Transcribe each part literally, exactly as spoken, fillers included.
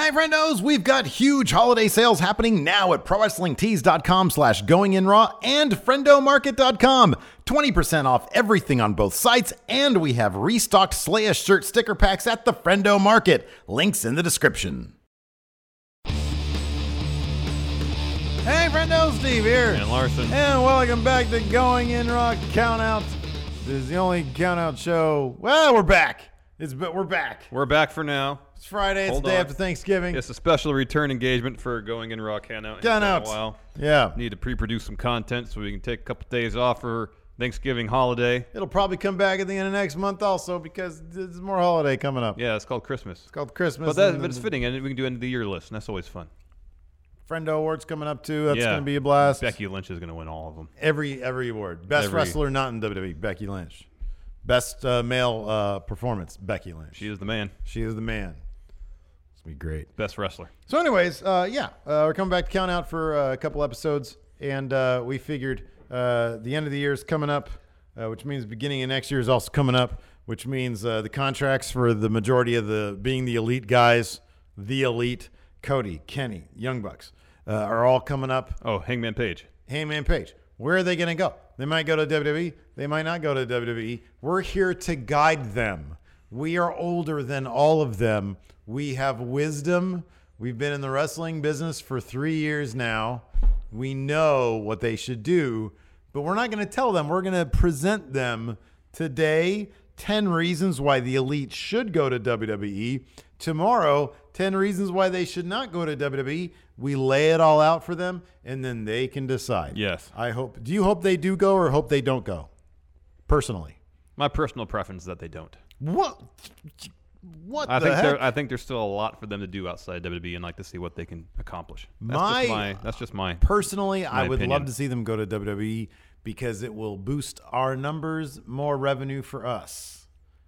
Hey, friendos, we've got huge holiday sales happening now at ProWrestlingTees.com slash Going In Raw and FriendoMarket dot com. twenty percent off everything on both sites, and we have restocked Slaya shirt sticker packs at the Friendo Market. Links in the description. Hey, friendo, Steve here. And Larson. And welcome back to Going In Raw Countout. This is the only countout show. Well, we're back. It's but we're back. We're back for now. It's Friday. It's Hold the day on. after Thanksgiving. It's a special return engagement for Going In Raw Countout. Countout. Wow. Yeah. Need to pre-produce some content so we can take a couple days off for Thanksgiving holiday. It'll probably come back at the end of next month also because there's more holiday coming up. Yeah, it's called Christmas. It's called Christmas. But, that, and but it's then fitting, and we can do end of the year list, and that's always fun. Friendo Awards coming up too. That's yeah. going to be a blast. Becky Lynch is going to win all of them. Every every award. Best Every. wrestler not in W W E, Becky Lynch. Best uh, male uh, performance, Becky Lynch. She is the man. She is the man. It's going to be great. Best wrestler. So anyways, uh, yeah, uh, we're coming back to Count Out for uh, a couple episodes, and uh, we figured uh, the end of the year is coming up, uh, which means the beginning of next year is also coming up, which means uh, the contracts for the majority of the being the elite guys, the elite, Cody, Kenny, Young Bucks, uh, are all coming up. Oh, Hangman Page. Hangman Page. Where are they going to go? They might go to W W E. They might not go to W W E. We're here to guide them. We are older than all of them. We have wisdom. We've been in the wrestling business for three years now. We know what they should do, but we're not going to tell them. We're going to present them today ten reasons why the elite should go to W W E. Tomorrow, ten reasons why they should not go to W W E. We lay it all out for them, and then they can decide. Yes. I hope. Do you hope they do go or hope they don't go? Personally. My personal preference is that they don't. What? What I the think heck? there. I think there's still a lot for them to do outside W W E, and like to see what they can accomplish. That's My- just my. That's just my. Personally, I would opinion. love to see them go to W W E because it will boost our numbers, more revenue for us.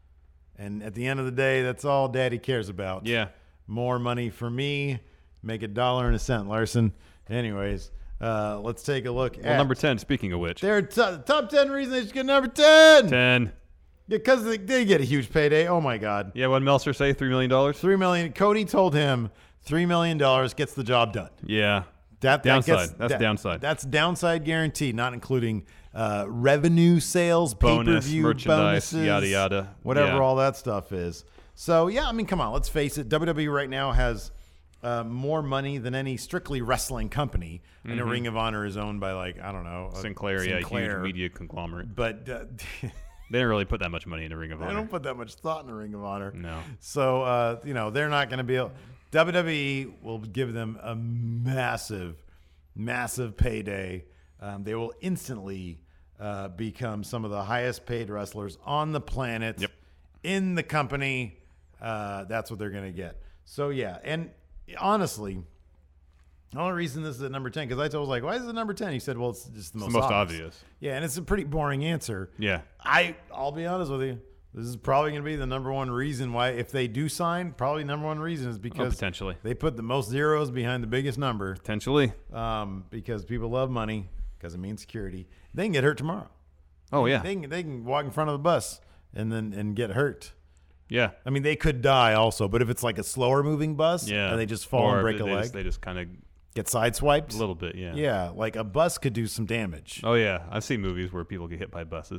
And at the end of the day, that's all Daddy cares about. Yeah. More money for me. Make a dollar and a cent, Larson. Anyways, uh, let's take a look Well, at number ten. Speaking of which, their t- top ten reasons they should get number ten. ten. Because they, they get a huge payday. Oh my God. Yeah, what did Meltzer say? Three million dollars. Three million. Cody told him three million dollars gets the job done. Yeah. That, that Downside. gets- That's that- downside. That's downside guaranteed, not including uh, revenue sales, Bonus, pay-per-view, merchandise, bonuses, yada, yada. whatever Yeah. all that stuff is. So yeah, I mean, come on, let's face it. W W E right now has uh, more money than any strictly wrestling company. I know Ring of Honor is owned by like I don't know uh, Sinclair, yeah, Sinclair, huge media conglomerate. but uh, They didn't really put that much money into Ring of they Honor. don't put that much thought in the Ring of Honor. No. So, uh, you know, they're not going to be able. W W E will give them a massive, massive payday. Um, they will instantly uh, become some of the highest paid wrestlers on the planet. Yep. In the company. Uh, that's what they're going to get. So, yeah. And honestly, the only reason this is at number ten, because I was like, why is it number ten? He said, well, it's just the most, the most obvious. obvious. Yeah, and it's a pretty boring answer. Yeah. I, I'll be honest with you. This is probably going to be the number one reason why, if they do sign, probably number one reason is Oh, because potentially. they put the most zeros behind the biggest number Potentially. um, because people love money because it means security. They can get hurt tomorrow. Oh, yeah. They can, they can walk in front of the bus and then and get hurt. Yeah. I mean, they could die also, but if it's like a slower moving bus Yeah. and they just fall Or and break they a leg, Just, they just kind of get sideswiped. a little bit, yeah. Yeah, like a bus could do some damage. Oh, yeah. I've seen movies where people get hit by buses.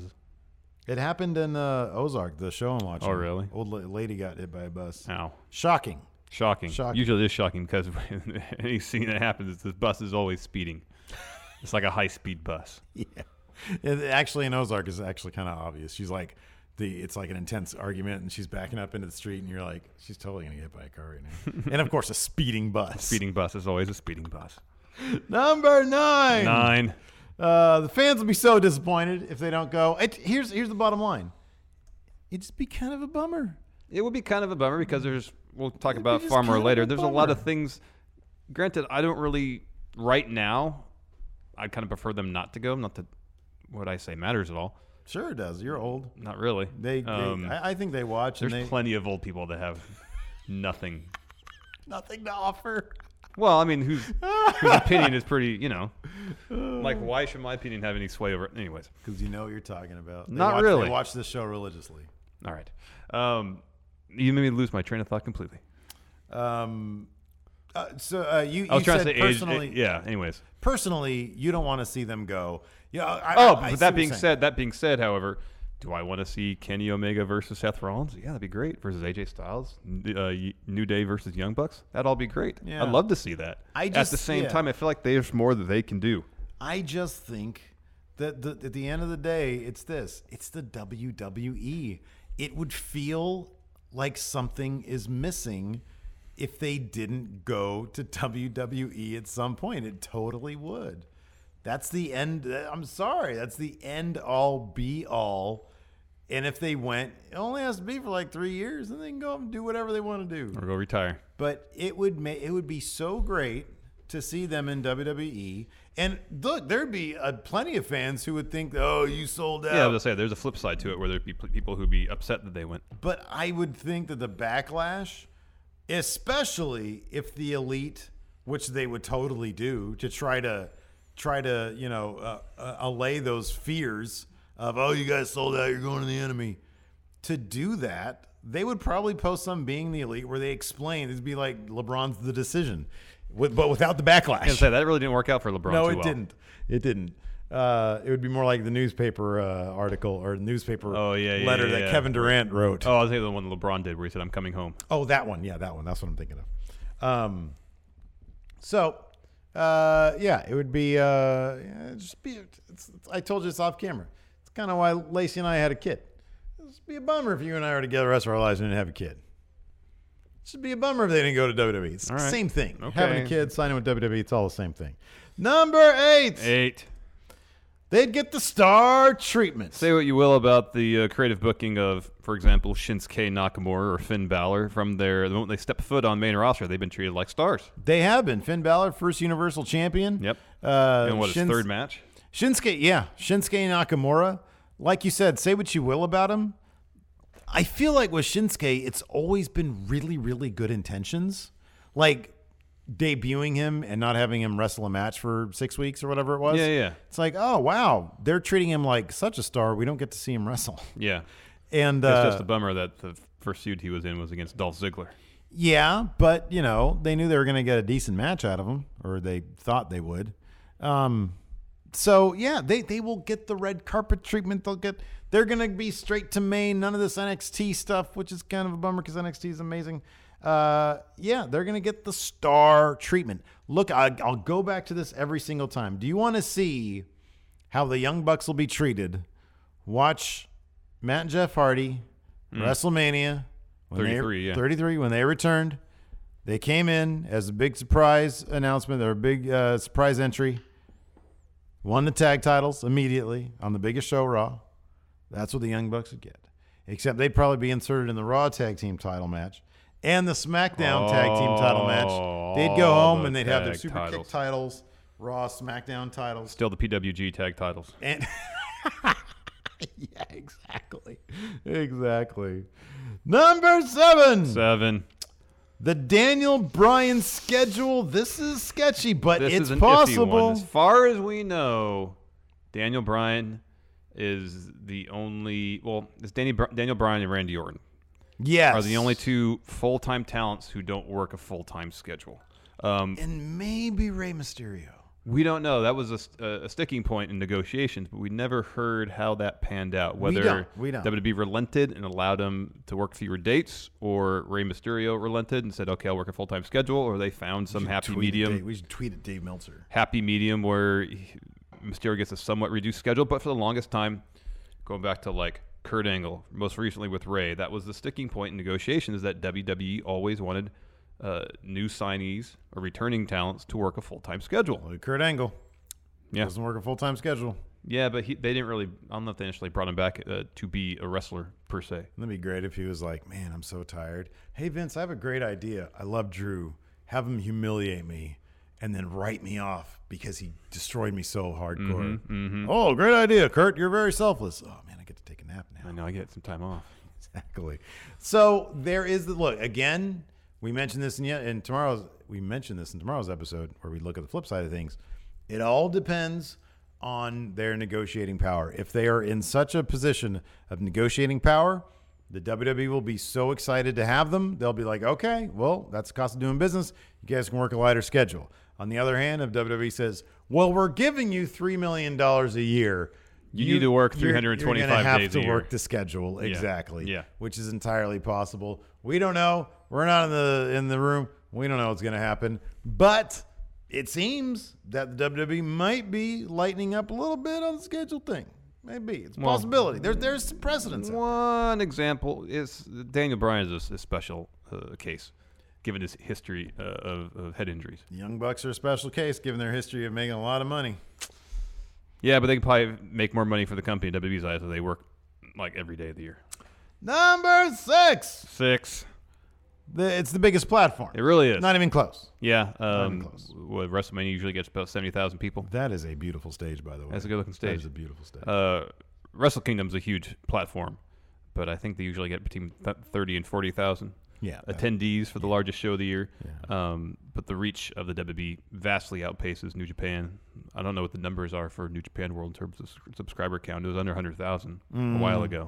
It happened in uh, Ozark, the show I'm watching. Oh, really? Old la- lady got hit by a bus. Ow. Shocking. Shocking. Shocking. Usually it is shocking because any scene that happens, the bus is always speeding. It's like a high-speed bus. Yeah. It, actually, in Ozark is actually kind of obvious. She's like, the it's like an intense argument, and she's backing up into the street, and you're like, she's totally gonna get hit by a car right now. And of course, a speeding bus. Speeding bus is always a speeding bus. Number nine. Nine. Uh, the fans will be so disappointed if they don't go. It, here's here's the bottom line. It'd just be kind of a bummer. It would be kind of a bummer because there's, we'll talk It'd be about just far more kind of later. a There's a lot of bummer. things. Granted, I don't really, right now, I'd kind of prefer them not to go. Not that what I say matters at all. Sure, it does. You're old. Not really. They, they Um, I, I think they watch. There's and they, plenty of old people that have nothing. nothing to offer. Well, I mean, whose whose opinion is pretty, you know, like why should my opinion have any sway over it? Anyways, Because you know what you're talking about. They Not watch, really. They watch this show religiously. all right. Um, you made me lose my train of thought completely. Um, Uh, so uh, you, I was you trying said to say personally, age, yeah. Anyways. personally, you don't want to see them go. Yeah. I, Oh, I, I but see that what being you're saying. said, that being said, however, do I want to see Kenny Omega versus Seth Rollins? Yeah, that'd be great. Versus A J Styles, uh, New Day versus Young Bucks. That'd all be great. Yeah. I'd love to see that. I At just- the same yeah. time, I feel like there's more that they can do. I just think that the, at the end of the day, it's this. It's the W W E. It would feel like something is missing if they didn't go to W W E at some point. It totally would. That's the end. I'm sorry. That's the end all be all. And if they went, it only has to be for like three years, and they can go up and do whatever they want to do. Or go retire. But it would make it would be so great to see them in W W E. And look, there'd be uh, plenty of fans who would think, "Oh, you sold out." Yeah, I was gonna say there's a flip side to it where there'd be p- people who'd be upset that they went. But I would think that the backlash, especially if the elite, which they would totally do, to try to try to you know uh, uh, allay those fears of, "Oh, you guys sold out, you're going to the enemy," to do that, they would probably post some being the elite where they explain. It'd be like LeBron's The Decision, with, but without the backlash. I was gonna say that really didn't work out for LeBron. No, too it well. didn't. It didn't. Uh, it would be more like the newspaper uh, article or newspaper Oh, yeah, yeah, letter yeah, that yeah. Kevin Durant wrote. Oh, I was thinking the one LeBron did where he said, "I'm coming home." Oh, that one. Yeah, that one. That's what I'm thinking of. Um, so, uh, yeah, it would be, uh, yeah, just be, it's, it's, I told you it's off camera. It's kind of why Lacey and I had a kid. It'd be a bummer if you and I were together the rest of our lives and didn't have a kid. It should be a bummer if they didn't go to W W E. It's All the right. same thing. Okay. Having a kid, signing with W W E, it's all the same thing. Number eight. Eight. They'd get the star treatment. Say what you will about the uh, creative booking of, for example, Shinsuke Nakamura or Finn Balor. From their the moment they step foot on main roster, they've been treated like stars. They have been. Finn Balor, first Universal Champion. Yep. Uh, And what, his Shins- third match? Shinsuke, yeah. Shinsuke Nakamura. Like you said, say what you will about him. I feel like with Shinsuke, it's always been really, really good intentions. Like debuting him and not having him wrestle a match for six weeks or whatever it was. Yeah, yeah. It's like, oh, wow. They're treating him like such a star. We don't get to see him wrestle. Yeah. And It's uh, just a bummer that the first feud he was in was against Dolph Ziggler. yeah, but, you know, they knew they were going to get a decent match out of him, or they thought they would. Um, so, yeah, they, they will get the red carpet treatment. They'll get, they're going to be straight to main. None of this N X T stuff, which is kind of a bummer because N X T is amazing. Uh, yeah, they're going to get the star treatment. Look, I, I'll go back to this every single time. Do you want to see how the Young Bucks will be treated? Watch Matt and Jeff Hardy, WrestleMania. When they- thirty-three, yeah. thirty-three, when they returned, they came in as a big surprise announcement. They were a big uh, surprise entry. Won the tag titles immediately on the biggest show, Raw. That's what the Young Bucks would get. Except they'd probably be inserted in the Raw tag team title match and the SmackDown tag team title match. They'd go all home the and they'd have their tag Super titles. Kick titles, Raw, SmackDown titles. Still the P W G tag titles. And yeah, exactly. Exactly. Number seven. Seven. The Daniel Bryan schedule. This is sketchy, but This it's is an iffy one. possible. As far as we know, Daniel Bryan is the only. Well, it's Danny, Br- Daniel Bryan and Randy Orton Yes. are the only two full-time talents who don't work a full-time schedule. Um, And maybe Rey Mysterio. we don't know. That was a, st- a sticking point in negotiations, but we never heard how that panned out. Whether don't. We don't. W W E relented and allowed him to work fewer dates, or Rey Mysterio relented and said, "Okay, I'll work a full-time schedule," or they found some We should happy tweet at medium. Dave- we should tweet at Dave Meltzer. happy medium where he, Mysterio gets a somewhat reduced schedule, but for the longest time, going back to like Kurt Angle, most recently with Ray, that was the sticking point in negotiations, that W W E always wanted uh, new signees or returning talents to work a full-time schedule. Like Kurt Angle. Yeah, Doesn't work a full-time schedule. yeah, but he, they didn't really. I don't know if they initially brought him back uh, to be a wrestler per se. That'd be great if he was like, man, I'm so tired. Hey, Vince, I have a great idea. I love Drew. Have him humiliate me and then write me off because he destroyed me so hardcore. Mm-hmm. Oh, great idea, Kurt. You're very selfless. Oh, man, I get to take a nap now. I know I get some time off. Exactly. So there is the look. Again, we mentioned this in, in tomorrow's we mentioned this in tomorrow's episode where we look at the flip side of things. It all depends on their negotiating power. If they are in such a position of negotiating power, The W W E will be so excited to have them. They'll be like, okay, well, that's the cost of doing business. You guys can work a lighter schedule. On the other hand, if W W E says, well, we're giving you three million dollars a year, You, you need to work three hundred twenty-five you're, you're days have to a year. work the schedule. Yeah. Exactly. Yeah. Which is entirely possible. We don't know. We're not in the in the room. We don't know what's going to happen. But it seems that the W W E might be lightening up a little bit on the schedule thing. Maybe. It's a Well, possibility. There, there's some precedence. One example is Daniel Bryan is a, a special uh, case, given his history uh, of, of head injuries. The Young Bucks are a special case, given their history of making a lot of money. Yeah, but they can probably make more money for the company, W W E's eyes, if they work like every day of the year. Number six. Six. The, it's the biggest platform. It really is. Not even close. Yeah. even Um, close. what, WrestleMania usually gets about seventy thousand people. That is a beautiful stage, by the way. That's a good-looking That stage. is a beautiful stage. Uh, Wrestle Kingdom's a huge platform, but I think they usually get between th- thirty and forty thousand yeah. that- attendees for the largest show of the year. Yeah. Um, but the reach of the W W E vastly outpaces New Japan. I don't know what the numbers are for New Japan World in terms of s- subscriber count. It was under one hundred thousand Mm. a while ago.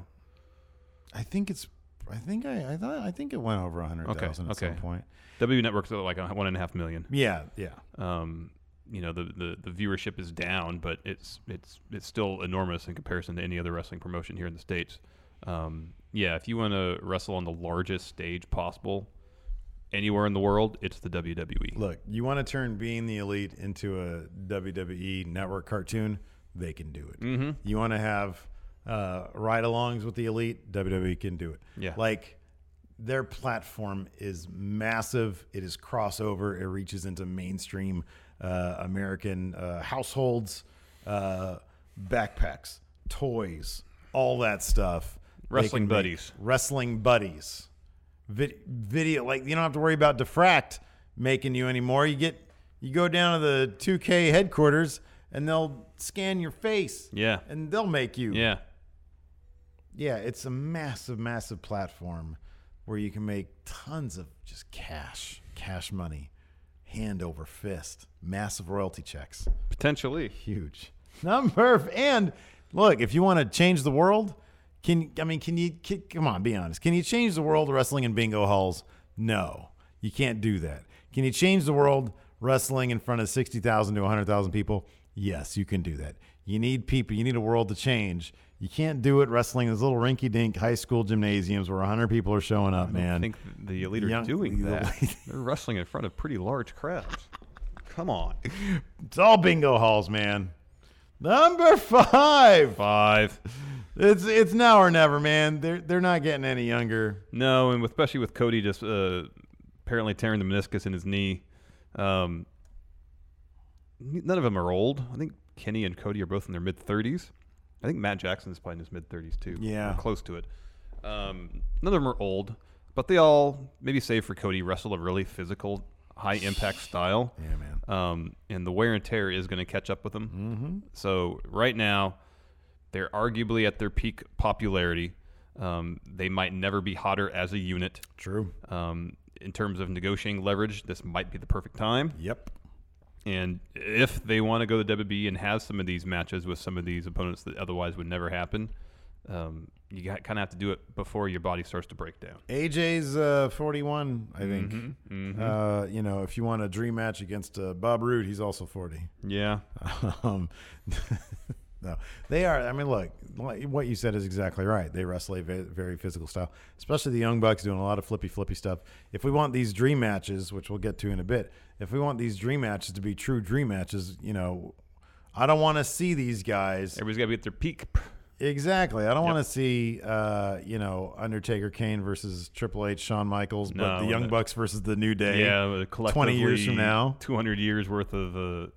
I think it's. I think I. I thought. I think it went over a hundred thousand Okay, at okay. some point. W W E Network's at like a one and a half million. Yeah. Yeah. Um, you know, the, the, the viewership is down, but it's it's it's still enormous in comparison to any other wrestling promotion here in the States. Um, yeah, if you want to wrestle on the largest stage possible anywhere in the world, it's the W W E. Look, you want to turn Being the Elite into a W W E network cartoon? They can do it. Mm-hmm. You want to have uh, ride-alongs with the Elite? W W E can do it. Yeah. Like, their platform is massive. It is crossover. It reaches into mainstream uh, American uh, households, uh, backpacks, toys, all that stuff. They Wrestling can make buddies. Wrestling buddies. Vid- video, like, you don't have to worry about Diffract making you anymore. You get, you go down to the two K headquarters and they'll scan your face. Yeah. And they'll make you. Yeah. Yeah, it's a massive, massive platform where you can make tons of just cash, cash money, hand over fist, massive royalty checks. Potentially. Huge. Number, and look, if you want to change the world, can, I mean, can you, can, come on, be honest. Can you change the world wrestling in bingo halls? No, you can't do that. Can you change the world wrestling in front of sixty thousand to one hundred thousand people? Yes, you can do that. You need people. You need a world to change. You can't do it wrestling in those little rinky-dink high school gymnasiums where one hundred people are showing up, man. I think the Elite are Young- doing the that. Elite- They're wrestling in front of pretty large crowds. Come on. It's all bingo halls, man. Number five. Five. It's it's now or never, man. They're they're not getting any younger. No, and with, especially with Cody just uh, apparently tearing the meniscus in his knee. Um, none of them are old. I think Kenny and Cody are both in their mid-thirties. I think Matt Jackson's probably in his mid-thirties too. Yeah. Or close to it. Um, none of them are old, but they all, maybe save for Cody, wrestle a really physical, high-impact style. Yeah, man. Um, and the wear and tear is going to catch up with them. Mm-hmm. So right now, they're arguably at their peak popularity. Um, they might never be hotter as a unit. True. Um, in terms of negotiating leverage, this might be the perfect time. Yep. And if they want to go to W W E and have some of these matches with some of these opponents that otherwise would never happen, um, you kind of have to do it before your body starts to break down. A J's uh, forty-one, I think. Mm-hmm, mm-hmm. Uh, you know, if you want a dream match against uh, Bob Roode, he's also forty. Yeah. Um, no, they are. I mean, look, like, what you said is exactly right. They wrestle a very, very physical style, especially the Young Bucks doing a lot of flippy, flippy stuff. If we want these dream matches, which we'll get to in a bit, if we want these dream matches to be true dream matches, you know, I don't want to see these guys. Everybody's got to be at their peak. Exactly. I don't Yep. want to see, uh, you know, Undertaker, Kane versus Triple H, Shawn Michaels, but No, the Young that- Bucks versus the New Day. Yeah, collectively, twenty years from now. two hundred years worth of uh,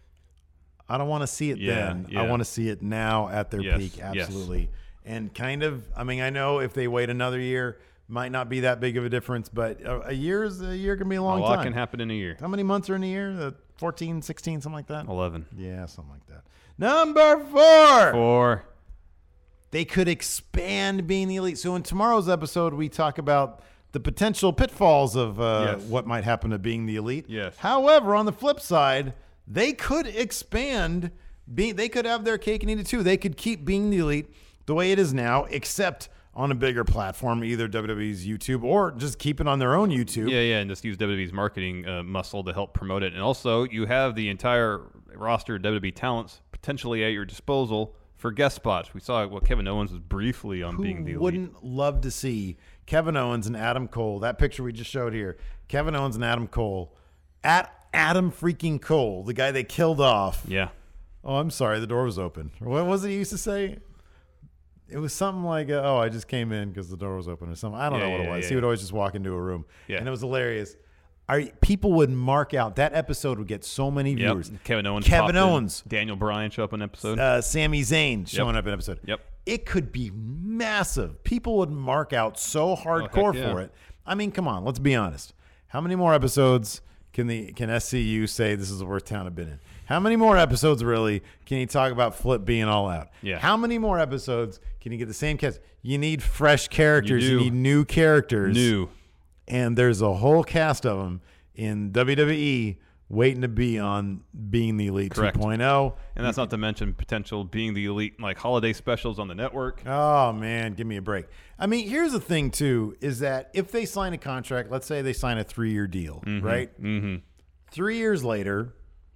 I don't want to see it Yeah, then. yeah. I want to see it now at their Yes, peak. yes. Absolutely. And kind of, I mean, I know if they wait another year, might not be that big of a difference, but a, a year is a year can be a a long lot time. can happen in a year. How many months are in a year? Uh, fourteen, sixteen, something like that? eleven. Yeah, something like that. Number four. Four. They could expand Being the Elite. So in tomorrow's episode, we talk about the potential pitfalls of uh, Yes. what might happen to Being the Elite. Yes. However, on the flip side, they could expand. Be, they could have their cake and eat it too. They could keep Being the Elite the way it is now, except on a bigger platform, either W W E's YouTube or just keep it on their own YouTube. Yeah, yeah, and just use W W E's marketing uh, muscle to help promote it. And also, you have the entire roster of W W E talents potentially at your disposal for guest spots. We saw what Kevin Owens was briefly on Who being the Elite. wouldn't love to see Kevin Owens and Adam Cole, that picture we just showed here, Kevin Owens and Adam Cole, at Adam freaking Cole, the guy they killed off. Yeah. Oh, I'm sorry, the door was open. What was it he used to say? It was something like, uh, oh, I just came in because the door was open or something. I don't Yeah, know what yeah, it was. yeah, he would yeah. always just walk into a room. Yeah. And it was hilarious. Are, people would mark out. That episode would get so many Yep. viewers. Kevin Owens. Kevin popped in. Owens. Daniel Bryan show up in an episode. Uh, Sami Zayn showing up in an episode. Yep. It could be massive. People would mark out so hardcore Oh, heck yeah. for it. I mean, come on, let's be honest. How many more episodes can the can S C U say this is the worst town I've been in? How many more episodes really can you talk about Flip being all out? Yeah. How many more episodes can you get the same cast? You need fresh characters. You You, do. need new characters. New. And there's a whole cast of them in W W E waiting to be on Being the Elite Correct. 2.0. And that's not to mention potential being the Elite, like holiday specials on the network. Oh, man, give me a break. I mean, here's the thing, too, is that if they sign a contract, let's say they sign a three-year deal, right? Mm-hmm. Three years later,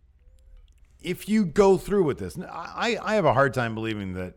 if you go through with this, I, I have a hard time believing that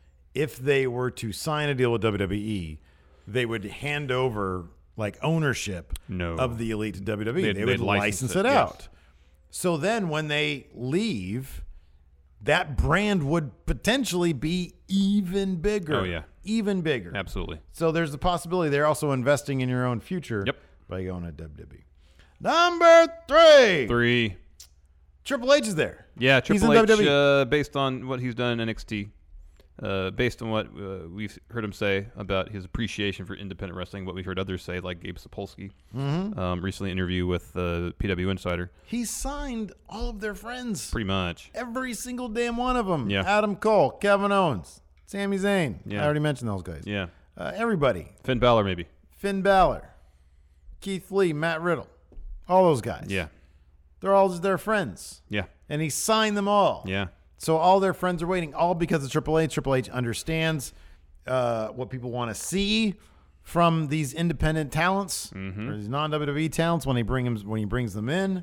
if they were to sign a deal with W W E, they would hand over, like, ownership No. of the Elite to W W E. They'd- they would they'd license license it, it, yes. out. So then when they leave, that brand would potentially be even bigger. Oh, yeah. Even bigger. Absolutely. So there's the possibility they're also investing in your own future Yep. by going to W W E. Number three. Three. Triple H is there. Yeah, He's Triple in H, W W E. uh, based on what he's done in N X T, uh, based on what uh, we've heard him say about his appreciation for independent wrestling, what we've heard others say, like Gabe Sapolsky, Mm-hmm. um, recently interview with uh, P W Insider. He signed all of their friends. Pretty much. Every single damn one of them. Yeah. Adam Cole, Kevin Owens, Sami Zayn. Yeah. I already mentioned those guys. Yeah. Uh, everybody. Finn Balor, maybe. Finn Balor, Keith Lee, Matt Riddle. All those guys. Yeah. They're all just their friends. Yeah. And he signed them all. Yeah. So all their friends are waiting, all because of Triple H. Triple H understands uh, what people want to see from these independent talents, Mm-hmm. or these non-W W E talents when he bring them, when he brings them in.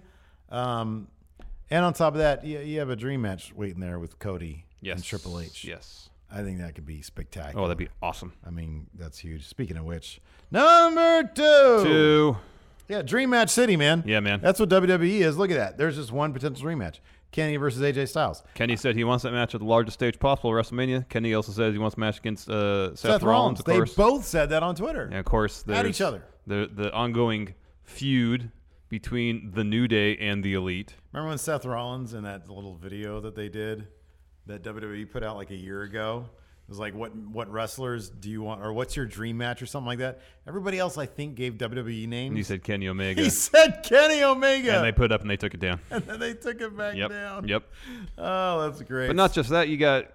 Um, and on top of that, you, you have a dream match waiting there with Cody Yes. and Triple H. Yes. I think that could be spectacular. Oh, that'd be awesome. I mean, that's huge. Speaking of which, number two. Two. Yeah, Dream Match City, man. Yeah, man. That's what W W E is. Look at that. There's just one potential rematch. Kenny versus A J Styles. Kenny said he wants that match at the largest stage possible, WrestleMania. Kenny also says he wants a match against uh, Seth, Seth, Rollins, Rollins. of They course. both said that on Twitter. And of course, At there's each other. The the ongoing feud between the New Day and the Elite. Remember when Seth Rollins in that little video that they did that W W E put out like a year ago? It was like, what what wrestlers do you want, or what's your dream match or something like that? Everybody else, I think, gave W W E names. And he said Kenny Omega. He said Kenny Omega. and they put it up and they took it down. And then they took it back Yep. down. Yep. Oh, that's great. But not just that. You got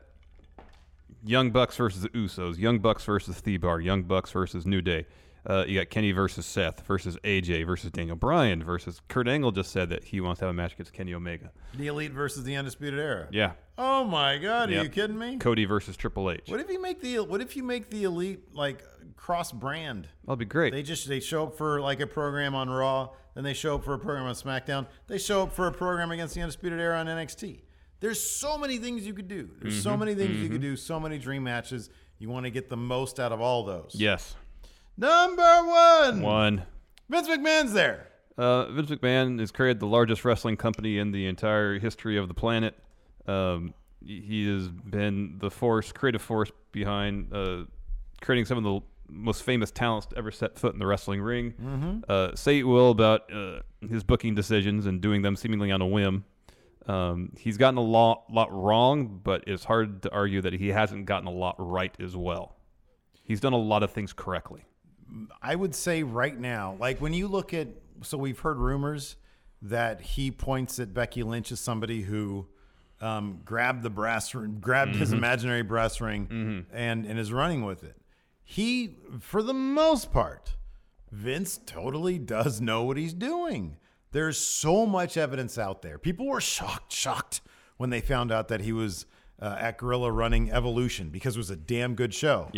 Young Bucks versus the Usos. Young Bucks versus Thebar. Young Bucks versus New Day. Uh, you got Kenny versus Seth versus A J versus Daniel Bryan versus Kurt Angle just said that he wants to have a match against Kenny Omega. the Elite versus the Undisputed Era. Yeah. Oh my God, are Yep. you kidding me? Cody versus Triple H. What if you make the What if you make the Elite like cross brand? That'll be great. They just they show up for like a program on Raw, then they show up for a program on SmackDown. They show up for a program against the Undisputed Era on N X T. There's so many things you could do. There's Mm-hmm. so many things you could do. So many dream matches. You want to get the most out of all those. yes. Number one. One. Vince McMahon's there. Uh, Vince McMahon has created the largest wrestling company in the entire history of the planet. Um, he he has been the force, creative force behind uh, creating some of the most famous talents to ever set foot in the wrestling ring. Mm-hmm. Uh, say it will about uh, his booking decisions and doing them seemingly on a whim. Um, he's gotten a lot, lot wrong, but it's hard to argue that he hasn't gotten a lot right as well. He's done a lot of things correctly. I would say right now, like when you look at, so we've heard rumors that he points at Becky Lynch as somebody who um, grabbed the brass, grabbed his imaginary brass ring and, and is running with it. He, for the most part, Vince totally does know what he's doing. There's so much evidence out there. People were shocked, shocked when they found out that he was uh, at Gorilla running Evolution because it was a damn good show. Yeah.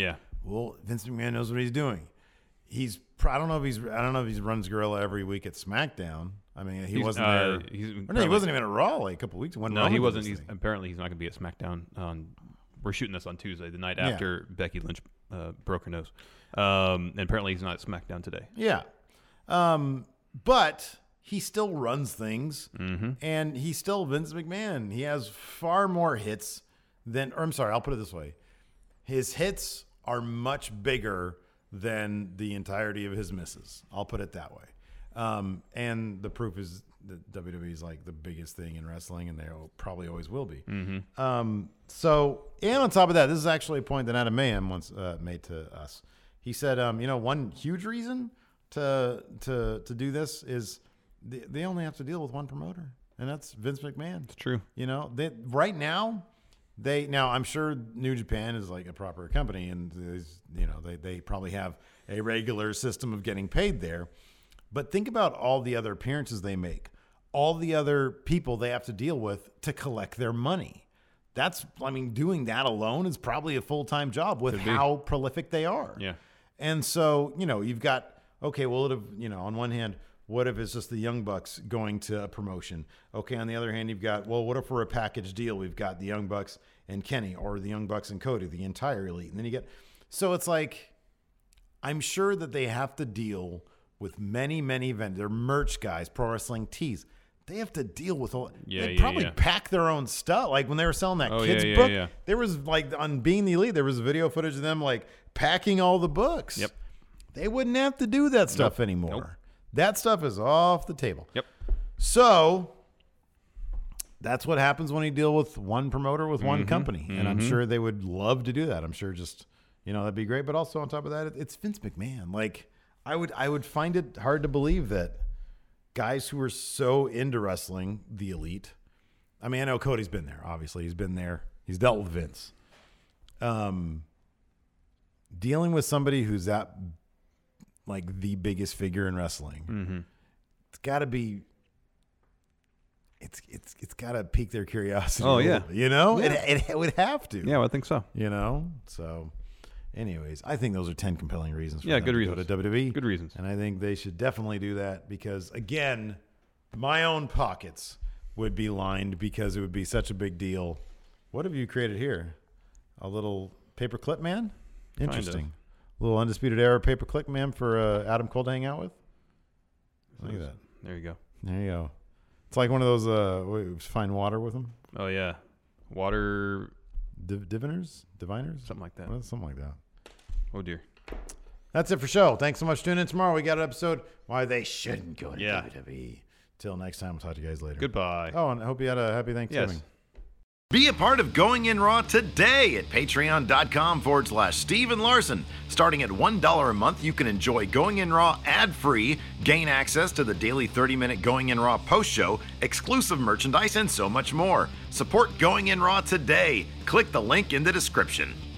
Well, Vince McMahon knows what he's doing. He's I don't know if he's I don't know if he runs Gorilla every week at SmackDown. I mean, he He's, wasn't uh, there. he's Or no, he wasn't even at Raw like a couple weeks. When No, Roman he did wasn't. this He's, thing. apparently, he's not going to be at SmackDown. On we're shooting this on Tuesday, the night Yeah. after Becky Lynch uh, broke her nose. Um, and apparently, he's not at SmackDown today. Yeah, um, but he still runs things, Mm-hmm. and he's still Vince McMahon. He has far more hits than. Or I'm sorry, I'll put it this way: his hits are much bigger than the entirety of his misses. I'll put it that way. Um, and the proof is that W W E is like the biggest thing in wrestling, and they probably always will be. Mm-hmm. Um, so, and on top of that, this is actually a point that Adam Mayhem once uh, made to us. He said, um, you know, one huge reason to to to do this is they, they only have to deal with one promoter, and that's Vince McMahon. It's true. You know, they, right now, they now I'm sure New Japan is like a proper company, and is, you know they they probably have a regular system of getting paid there. But think about all the other appearances they make, all the other people they have to deal with to collect their money. That's, I mean, doing that alone is probably a full-time job with how prolific they are. Yeah. And so, you know, you've got, okay, well, it, you know, on one hand, what if it's just the Young Bucks going to a promotion? Okay, on the other hand, you've got, well, what if we're a package deal? We've got the Young Bucks and Kenny, or the Young Bucks and Cody, the entire elite. And then you get, so it's like, I'm sure that they have to deal with many, many vendors. They're merch guys, Pro Wrestling Tees. They have to deal with all. Yeah, they yeah, probably yeah. pack their own stuff. Like when they were selling that Oh, kids yeah, yeah, book, yeah. there was like on Being the Elite, there was video footage of them like packing all the books. Yep. They wouldn't have to do that stuff Nope. anymore. Nope. That stuff is off the table. Yep. So that's what happens when you deal with one promoter with one Mm-hmm. company. And I'm Mm-hmm. sure they would love to do that. I'm sure just, you know, that'd be great. But also on top of that, it- it's Vince McMahon. Like I would, I would find it hard to believe that guys who are so into wrestling, the elite. I mean, I know Cody's been there. Obviously, he's been there. He's dealt with Vince. Um, dealing with somebody who's that like the biggest figure in wrestling, Mm-hmm. it's got to be. It's it's it's got to pique their curiosity. Oh, a little yeah. bit, you know, Yeah. it, it would have to. Yeah, well, I think so. You know, so. Anyways, I think those are ten compelling reasons for Yeah, them good to reasons. go to W W E. Good reasons. And I think they should definitely do that because, again, my own pockets would be lined because it would be such a big deal. What have you created here? A little paperclip man? Interesting. A little Undisputed Era paperclip man for uh, Adam Cole to hang out with? Look at that. There you go. There you go. It's like one of those uh, wait, find water with them? Oh, yeah. Water, Div- diviners? Diviners? something like that. Well, something like that. Oh, dear. That's it for show. Thanks so much for tuning in tomorrow. We got an episode why they shouldn't go to Yeah. W W E. Till next time, we'll talk to you guys later. Goodbye. Oh, and I hope you had a happy Thanksgiving. Yes. Be a part of Going In Raw today at patreon.com forward slash Steven Larson. Starting at one dollar a month, you can enjoy Going In Raw ad-free, gain access to the daily thirty-minute Going In Raw post-show, exclusive merchandise, and so much more. Support Going In Raw today. Click the link in the description.